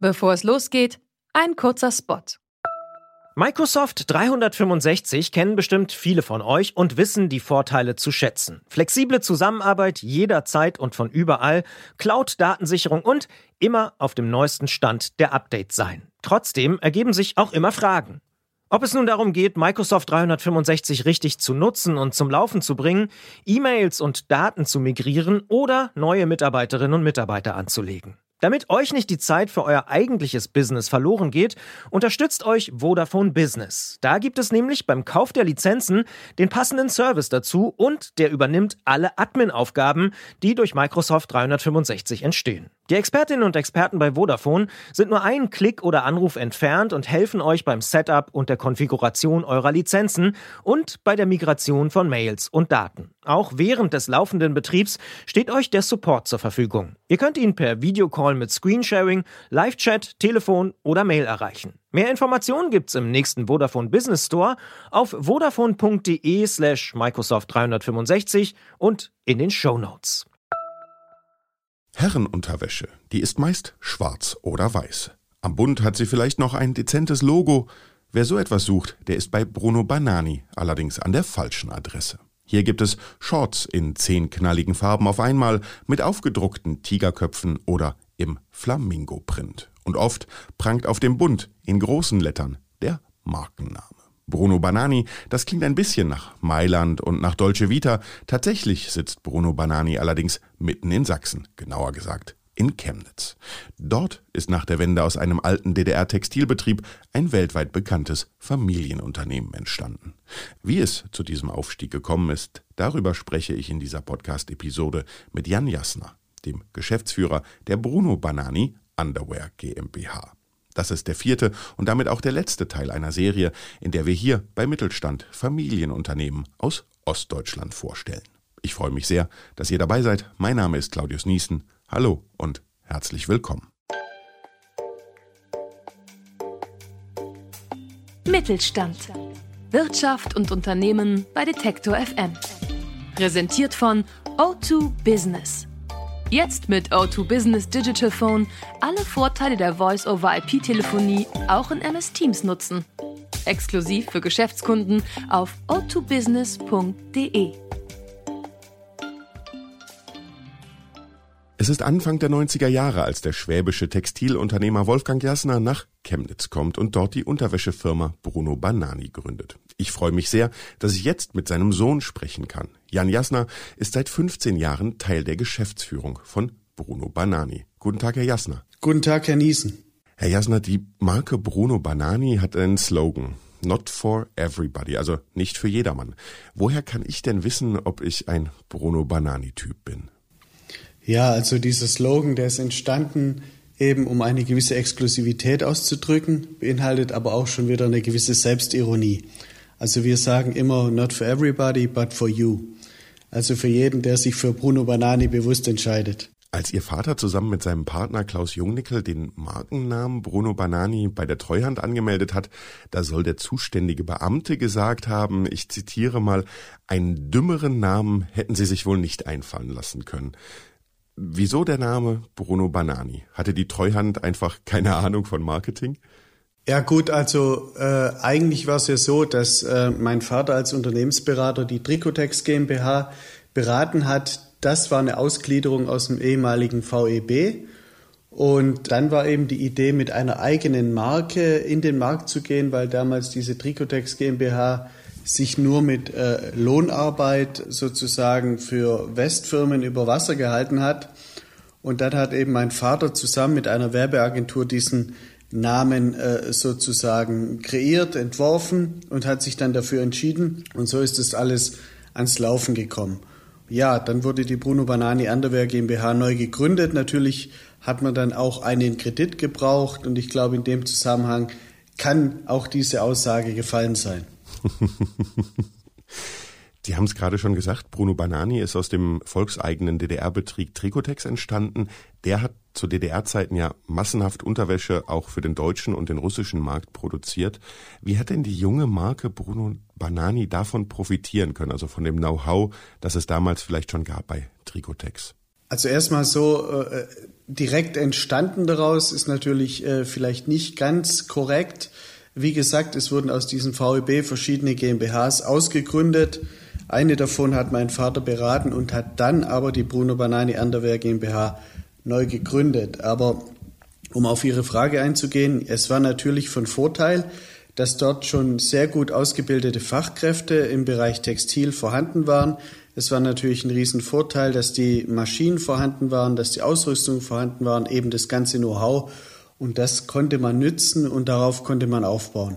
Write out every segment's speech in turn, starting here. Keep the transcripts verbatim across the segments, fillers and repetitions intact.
Bevor es losgeht, ein kurzer Spot. Microsoft dreihundertfünfundsechzig kennen bestimmt viele von euch und wissen die Vorteile zu schätzen. Flexible Zusammenarbeit jederzeit und von überall, Cloud-Datensicherung und immer auf dem neuesten Stand der Updates sein. Trotzdem ergeben sich auch immer Fragen. Ob es nun darum geht, Microsoft dreihundertfünfundsechzig richtig zu nutzen und zum Laufen zu bringen, E-Mails und Daten zu migrieren oder neue Mitarbeiterinnen und Mitarbeiter anzulegen. Damit euch nicht die Zeit für euer eigentliches Business verloren geht, unterstützt euch Vodafone Business. Da gibt es nämlich beim Kauf der Lizenzen den passenden Service dazu und der übernimmt alle Admin-Aufgaben, die durch Microsoft dreihundertfünfundsechzig entstehen. Die Expertinnen und Experten bei Vodafone sind nur einen Klick oder Anruf entfernt und helfen euch beim Setup und der Konfiguration eurer Lizenzen und bei der Migration von Mails und Daten. Auch während des laufenden Betriebs steht euch der Support zur Verfügung. Ihr könnt ihn per Videocall mit Screensharing, Live-Chat, Telefon oder Mail erreichen. Mehr Informationen gibt's im nächsten Vodafone Business Store auf vodafone.de slash Microsoft dreihundertfünfundsechzig und in den Shownotes. Herrenunterwäsche, die ist meist schwarz oder weiß. Am Bund hat sie vielleicht noch ein dezentes Logo. Wer so etwas sucht, der ist bei Bruno Banani, allerdings an der falschen Adresse. Hier gibt es Shorts in zehn knalligen Farben auf einmal mit aufgedruckten Tigerköpfen oder im Flamingo-Print. Und oft prangt auf dem Bund in großen Lettern der Markenname. Bruno Banani, das klingt ein bisschen nach Mailand und nach Dolce Vita. Tatsächlich sitzt Bruno Banani allerdings mitten in Sachsen, genauer gesagt in Chemnitz. Dort ist nach der Wende aus einem alten D D R-Textilbetrieb ein weltweit bekanntes Familienunternehmen entstanden. Wie es zu diesem Aufstieg gekommen ist, darüber spreche ich in dieser Podcast-Episode mit Jan Jasner, dem Geschäftsführer der Bruno Banani Underwear GmbH. Das ist der vierte und damit auch der letzte Teil einer Serie, in der wir hier bei Mittelstand Familienunternehmen aus Ostdeutschland vorstellen. Ich freue mich sehr, dass ihr dabei seid. Mein Name ist Claudius Niesen. Hallo und herzlich willkommen. Mittelstand. Wirtschaft und Unternehmen bei Detektor F M. Präsentiert von O zwei Business. Jetzt mit O zwei Business Digital Phone alle Vorteile der Voice-over-I P-Telefonie auch in M S Teams nutzen. Exklusiv für Geschäftskunden auf o zwei business punkt de. Es ist Anfang der neunziger Jahre, als der schwäbische Textilunternehmer Wolfgang Jasner nach Chemnitz kommt und dort die Unterwäschefirma Bruno Banani gründet. Ich freue mich sehr, dass ich jetzt mit seinem Sohn sprechen kann. Jan Jasner ist seit fünfzehn Jahren Teil der Geschäftsführung von Bruno Banani. Guten Tag, Herr Jasner. Guten Tag, Herr Niesen. Herr Jasner, die Marke Bruno Banani hat einen Slogan. Not for everybody, also nicht für jedermann. Woher kann ich denn wissen, ob ich ein Bruno Banani-Typ bin? Ja, also dieser Slogan, der ist entstanden, eben um eine gewisse Exklusivität auszudrücken, beinhaltet aber auch schon wieder eine gewisse Selbstironie. Also wir sagen immer, not for everybody, but for you. Also für jeden, der sich für Bruno Banani bewusst entscheidet. Als Ihr Vater zusammen mit seinem Partner Klaus Jungnickel den Markennamen Bruno Banani bei der Treuhand angemeldet hat, da soll der zuständige Beamte gesagt haben, ich zitiere mal, einen dümmeren Namen hätten Sie sich wohl nicht einfallen lassen können. Wieso der Name Bruno Banani? Hatte die Treuhand einfach keine Ahnung von Marketing? Ja gut, also äh, eigentlich war es ja so, dass äh, mein Vater als Unternehmensberater die Tricotex GmbH beraten hat. Das war eine Ausgliederung aus dem ehemaligen V E B. Und dann war eben die Idee, mit einer eigenen Marke in den Markt zu gehen, weil damals diese Tricotex GmbH sich nur mit äh, Lohnarbeit sozusagen für Westfirmen über Wasser gehalten hat. Und dann hat eben mein Vater zusammen mit einer Werbeagentur diesen Namen äh, sozusagen kreiert, entworfen und hat sich dann dafür entschieden. Und so ist das alles ans Laufen gekommen. Ja, dann wurde die Bruno Banani Underwear GmbH neu gegründet. Natürlich hat man dann auch einen Kredit gebraucht und ich glaube, in dem Zusammenhang kann auch diese Aussage gefallen sein. Sie haben es gerade schon gesagt, Bruno Banani ist aus dem volkseigenen D D R-Betrieb Tricotex entstanden. Der hat zu D D R-Zeiten ja massenhaft Unterwäsche auch für den deutschen und den russischen Markt produziert. Wie hat denn die junge Marke Bruno Banani davon profitieren können, also von dem Know-how, das es damals vielleicht schon gab bei Tricotex? Also erstmal so äh, direkt entstanden daraus ist natürlich äh, vielleicht nicht ganz korrekt. Wie gesagt, es wurden aus diesem V E B verschiedene GmbHs ausgegründet. Eine davon hat mein Vater beraten und hat dann aber die Bruno Banani Anderwehr GmbH neu gegründet. Aber um auf Ihre Frage einzugehen, es war natürlich von Vorteil, dass dort schon sehr gut ausgebildete Fachkräfte im Bereich Textil vorhanden waren. Es war natürlich ein Riesenvorteil, dass die Maschinen vorhanden waren, dass die Ausrüstung vorhanden waren, eben das ganze Know-how. Und das konnte man nützen und darauf konnte man aufbauen.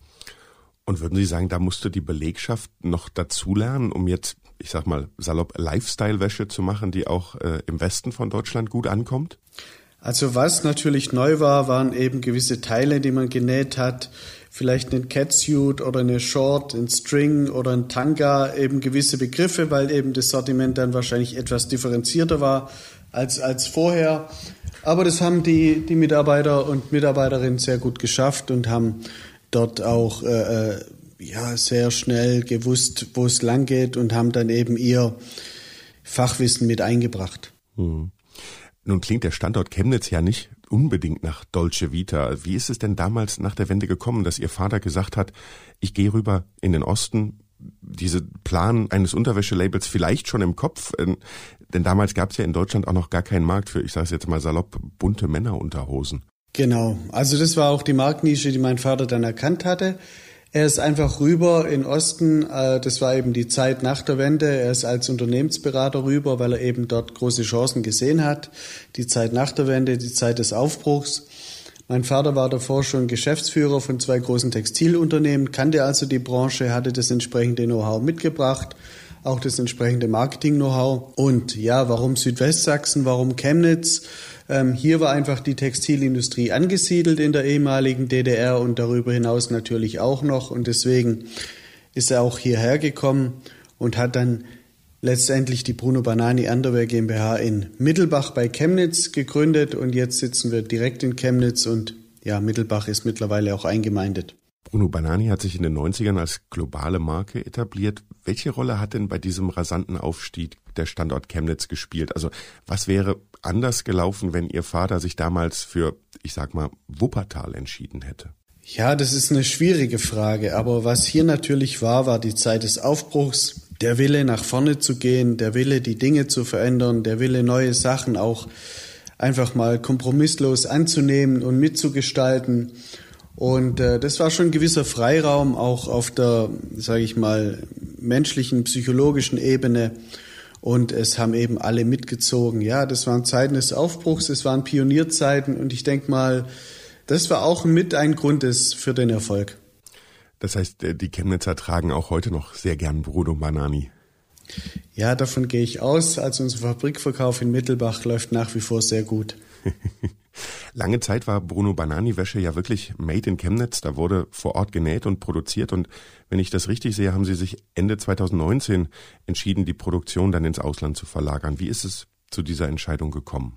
Und würden Sie sagen, da musste die Belegschaft noch dazulernen, um jetzt, ich sag mal, salopp Lifestyle-Wäsche zu machen, die auch äh, im Westen von Deutschland gut ankommt? Also was natürlich neu war, waren eben gewisse Teile, die man genäht hat. Vielleicht ein Catsuit oder eine Short, ein String oder ein Tanga, eben gewisse Begriffe, weil eben das Sortiment dann wahrscheinlich etwas differenzierter war als, als vorher. Aber das haben die, die Mitarbeiter und Mitarbeiterinnen sehr gut geschafft und haben dort auch äh, ja, sehr schnell gewusst, wo es lang geht und haben dann eben ihr Fachwissen mit eingebracht. Hm. Nun klingt der Standort Chemnitz ja nicht unbedingt nach Dolce Vita. Wie ist es denn damals nach der Wende gekommen, dass Ihr Vater gesagt hat, ich gehe rüber in den Osten, diese Plan eines Unterwäschelabels vielleicht schon im Kopf, denn damals gab es ja in Deutschland auch noch gar keinen Markt für, ich sage es jetzt mal salopp, bunte Männerunterhosen. Genau, also das war auch die Marktnische, die mein Vater dann erkannt hatte. Er ist einfach rüber in Osten, das war eben die Zeit nach der Wende. Er ist als Unternehmensberater rüber, weil er eben dort große Chancen gesehen hat. Die Zeit nach der Wende, die Zeit des Aufbruchs. Mein Vater war davor schon Geschäftsführer von zwei großen Textilunternehmen, kannte also die Branche, hatte das entsprechende Know-how mitgebracht, auch das entsprechende Marketing-Know-how. Und ja, warum Südwestsachsen, warum Chemnitz? Ähm, hier war einfach die Textilindustrie angesiedelt in der ehemaligen D D R und darüber hinaus natürlich auch noch. Und deswegen ist er auch hierher gekommen und hat dann letztendlich die Bruno Banani Anderwehr GmbH in Mittelbach bei Chemnitz gegründet. Und jetzt sitzen wir direkt in Chemnitz und ja, Mittelbach ist mittlerweile auch eingemeindet. Bruno Banani hat sich in den neunzigern als globale Marke etabliert. Welche Rolle hat denn bei diesem rasanten Aufstieg der Standort Chemnitz gespielt? Also was wäre anders gelaufen, wenn Ihr Vater sich damals für, ich sag mal, Wuppertal entschieden hätte? Ja, das ist eine schwierige Frage. Aber was hier natürlich war, war die Zeit des Aufbruchs, der Wille nach vorne zu gehen, der Wille, die Dinge zu verändern, der Wille, neue Sachen auch einfach mal kompromisslos anzunehmen und mitzugestalten. Und äh, das war schon ein gewisser Freiraum, auch auf der, sage ich mal, menschlichen, psychologischen Ebene. Und es haben eben alle mitgezogen. Ja, das waren Zeiten des Aufbruchs, es waren Pionierzeiten. Und ich denke mal, das war auch mit ein Grund des, für den Erfolg. Das heißt, die Chemnitzer tragen auch heute noch sehr gern Bruno Banani. Ja, davon gehe ich aus. Also unser Fabrikverkauf in Mittelbach läuft nach wie vor sehr gut. Lange Zeit war Bruno Banani Wäsche ja wirklich made in Chemnitz. Da wurde vor Ort genäht und produziert. Und wenn ich das richtig sehe, haben Sie sich Ende zweitausendneunzehn entschieden, die Produktion dann ins Ausland zu verlagern. Wie ist es zu dieser Entscheidung gekommen?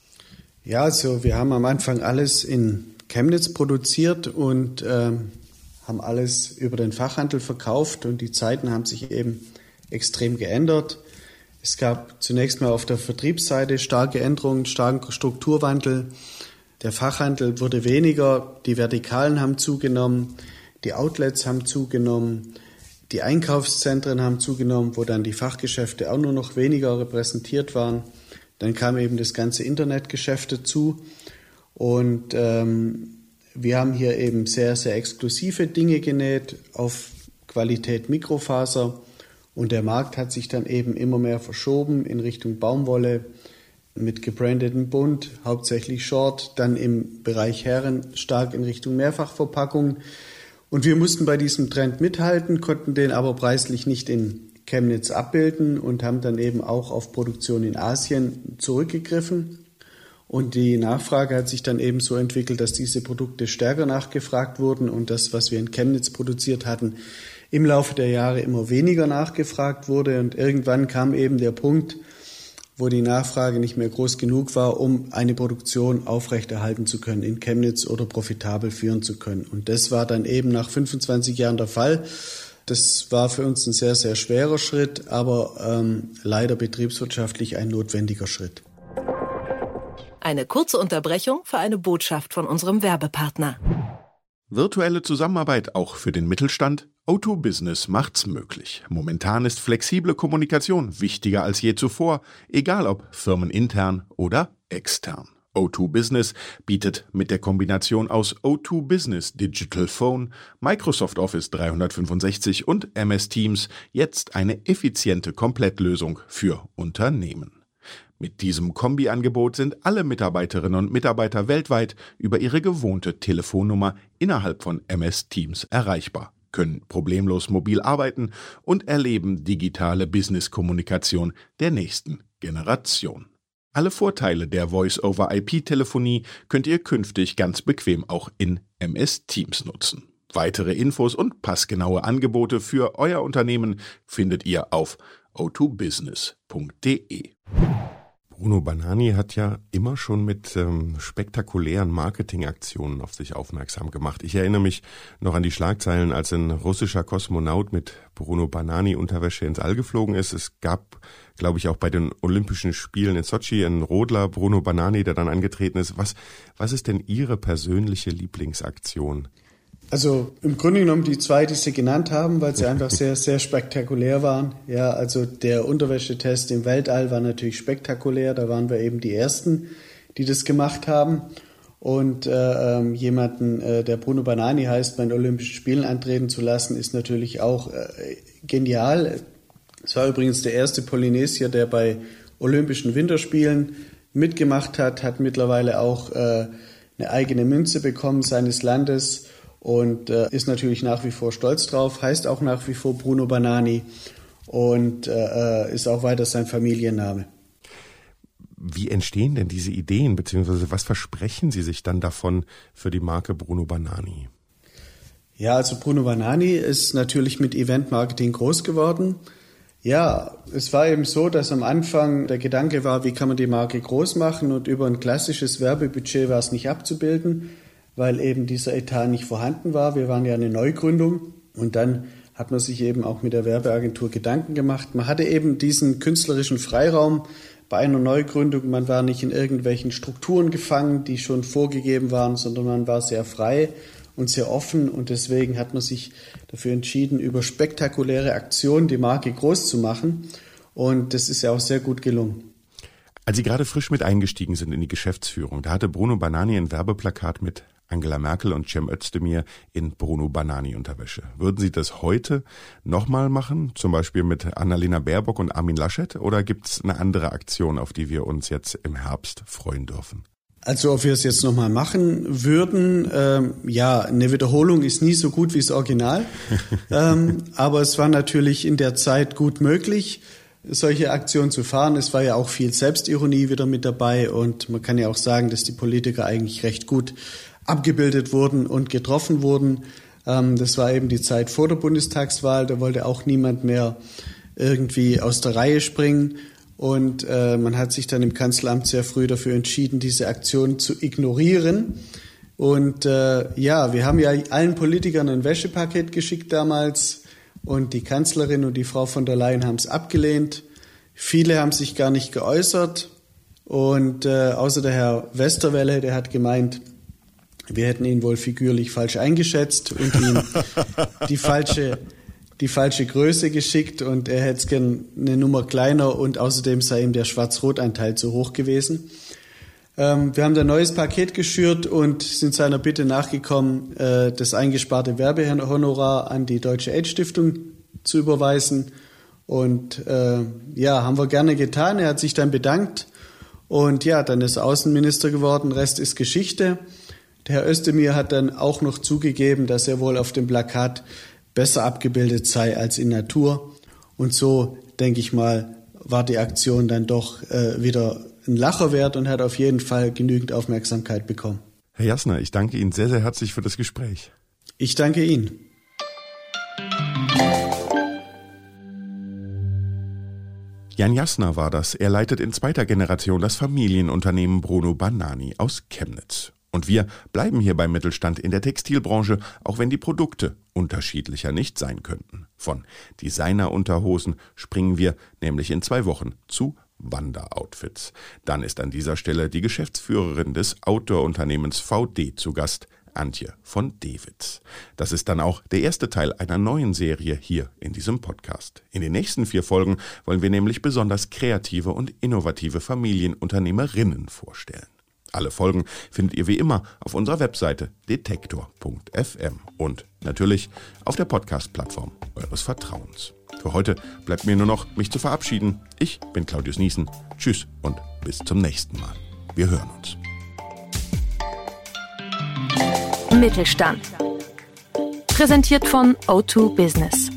Ja, also wir haben am Anfang alles in Chemnitz produziert und äh, haben alles über den Fachhandel verkauft. Und die Zeiten haben sich eben extrem geändert. Es gab zunächst mal auf der Vertriebsseite starke Änderungen, starken Strukturwandel. Der Fachhandel wurde weniger, die Vertikalen haben zugenommen, die Outlets haben zugenommen, die Einkaufszentren haben zugenommen, wo dann die Fachgeschäfte auch nur noch weniger repräsentiert waren. Dann kam eben das ganze Internetgeschäft dazu und ähm, wir haben hier eben sehr, sehr exklusive Dinge genäht auf Qualität Mikrofaser. Und der Markt hat sich dann eben immer mehr verschoben in Richtung Baumwolle mit gebrandeten Bund, hauptsächlich Short, dann im Bereich Herren stark in Richtung Mehrfachverpackung. Und wir mussten bei diesem Trend mithalten, konnten den aber preislich nicht in Chemnitz abbilden und haben dann eben auch auf Produktion in Asien zurückgegriffen. Und die Nachfrage hat sich dann eben so entwickelt, dass diese Produkte stärker nachgefragt wurden und das, was wir in Chemnitz produziert hatten, im Laufe der Jahre immer weniger nachgefragt wurde. Und irgendwann kam eben der Punkt, wo die Nachfrage nicht mehr groß genug war, um eine Produktion aufrechterhalten zu können in Chemnitz oder profitabel führen zu können. Und das war dann eben nach fünfundzwanzig Jahren der Fall. Das war für uns ein sehr, sehr schwerer Schritt, aber ähm, leider betriebswirtschaftlich ein notwendiger Schritt. Eine kurze Unterbrechung für eine Botschaft von unserem Werbepartner. Virtuelle Zusammenarbeit auch für den Mittelstand? O zwei Business macht's möglich. Momentan ist flexible Kommunikation wichtiger als je zuvor, egal ob firmenintern oder extern. O zwei Business bietet mit der Kombination aus O zwei Business Digital Phone, Microsoft Office dreihundertfünfundsechzig und M S Teams jetzt eine effiziente Komplettlösung für Unternehmen. Mit diesem Kombi-Angebot sind alle Mitarbeiterinnen und Mitarbeiter weltweit über ihre gewohnte Telefonnummer innerhalb von M S Teams erreichbar, können problemlos mobil arbeiten und erleben digitale Business-Kommunikation der nächsten Generation. Alle Vorteile der Voice-over-I P-Telefonie könnt ihr künftig ganz bequem auch in M S Teams nutzen. Weitere Infos und passgenaue Angebote für euer Unternehmen findet ihr auf o zwei business punkt de. Bruno Banani hat ja immer schon mit ähm, spektakulären Marketingaktionen auf sich aufmerksam gemacht. Ich erinnere mich noch an die Schlagzeilen, als ein russischer Kosmonaut mit Bruno Banani Unterwäsche ins All geflogen ist. Es gab, glaube ich, auch bei den Olympischen Spielen in Sotschi einen Rodler, Bruno Banani, der dann angetreten ist. Was, was ist denn Ihre persönliche Lieblingsaktion? Also im Grunde genommen die zwei, die Sie genannt haben, weil sie einfach sehr, sehr spektakulär waren. Ja, also der Unterwäschetest im Weltall war natürlich spektakulär. Da waren wir eben die Ersten, die das gemacht haben. Und äh, ähm, jemanden, äh, der Bruno Banani heißt, bei den Olympischen Spielen antreten zu lassen, ist natürlich auch äh, genial. Es war übrigens der erste Polynesier, der bei Olympischen Winterspielen mitgemacht hat, hat mittlerweile auch äh, eine eigene Münze bekommen seines Landes. Und äh, ist natürlich nach wie vor stolz drauf, heißt auch nach wie vor Bruno Banani und äh, ist auch weiter sein Familienname. Wie entstehen denn diese Ideen, beziehungsweise was versprechen Sie sich dann davon für die Marke Bruno Banani? Ja, also Bruno Banani ist natürlich mit Eventmarketing groß geworden. Ja, es war eben so, dass am Anfang der Gedanke war, wie kann man die Marke groß machen, und über ein klassisches Werbebudget war es nicht abzubilden, weil eben dieser Etat nicht vorhanden war. Wir waren ja eine Neugründung und dann hat man sich eben auch mit der Werbeagentur Gedanken gemacht. Man hatte eben diesen künstlerischen Freiraum bei einer Neugründung. Man war nicht in irgendwelchen Strukturen gefangen, die schon vorgegeben waren, sondern man war sehr frei und sehr offen, und deswegen hat man sich dafür entschieden, über spektakuläre Aktionen die Marke groß zu machen, und das ist ja auch sehr gut gelungen. Als Sie gerade frisch mit eingestiegen sind in die Geschäftsführung, da hatte Bruno Banani ein Werbeplakat mit Angela Merkel und Cem Özdemir in Bruno Banani Unterwäsche. Würden Sie das heute nochmal machen, zum Beispiel mit Annalena Baerbock und Armin Laschet, oder gibt es eine andere Aktion, auf die wir uns jetzt im Herbst freuen dürfen? Also ob wir es jetzt nochmal machen würden, ähm, ja, eine Wiederholung ist nie so gut wie das Original, ähm, aber es war natürlich in der Zeit gut möglich, solche Aktionen zu fahren. Es war ja auch viel Selbstironie wieder mit dabei, und man kann ja auch sagen, dass die Politiker eigentlich recht gut abgebildet wurden und getroffen wurden. Ähm, das war eben die Zeit vor der Bundestagswahl, da wollte auch niemand mehr irgendwie aus der Reihe springen, und äh, man hat sich dann im Kanzleramt sehr früh dafür entschieden, diese Aktion zu ignorieren. Und äh, ja, wir haben ja allen Politikern ein Wäschepaket geschickt damals, und die Kanzlerin und die Frau von der Leyen haben es abgelehnt. Viele haben sich gar nicht geäußert, und äh, außer der Herr Westerwelle, der hat gemeint, wir hätten ihn wohl figürlich falsch eingeschätzt und ihm die falsche, die falsche Größe geschickt, und er hätte es gern eine Nummer kleiner, und außerdem sei ihm der Schwarz-Rot-Anteil zu hoch gewesen. Ähm, wir haben ein neues Paket geschürt und sind seiner Bitte nachgekommen, äh, das eingesparte Werbehonorar an die Deutsche AIDS-Stiftung zu überweisen. Und äh, ja, haben wir gerne getan. Er hat sich dann bedankt, und ja, dann ist er Außenminister geworden. Rest ist Geschichte. Der Herr Özdemir hat dann auch noch zugegeben, dass er wohl auf dem Plakat besser abgebildet sei als in Natur. Und so, denke ich mal, war die Aktion dann doch äh, wieder ein Lacher wert und hat auf jeden Fall genügend Aufmerksamkeit bekommen. Herr Jasner, ich danke Ihnen sehr, sehr herzlich für das Gespräch. Ich danke Ihnen. Jan Jasner war das. Er leitet in zweiter Generation das Familienunternehmen Bruno Banani aus Chemnitz. Und wir bleiben hier beim Mittelstand in der Textilbranche, auch wenn die Produkte unterschiedlicher nicht sein könnten. Von Designer-Unterhosen springen wir nämlich in zwei Wochen zu Wanderoutfits. Dann ist an dieser Stelle die Geschäftsführerin des Outdoor-Unternehmens V D zu Gast, Antje von Dewitz. Das ist dann auch der erste Teil einer neuen Serie hier in diesem Podcast. In den nächsten vier Folgen wollen wir nämlich besonders kreative und innovative Familienunternehmerinnen vorstellen. Alle Folgen findet ihr wie immer auf unserer Webseite detektor punkt f m und natürlich auf der Podcast-Plattform eures Vertrauens. Für heute bleibt mir nur noch, mich zu verabschieden. Ich bin Claudius Niesen. Tschüss und bis zum nächsten Mal. Wir hören uns. Mittelstand. Präsentiert von O zwei Business.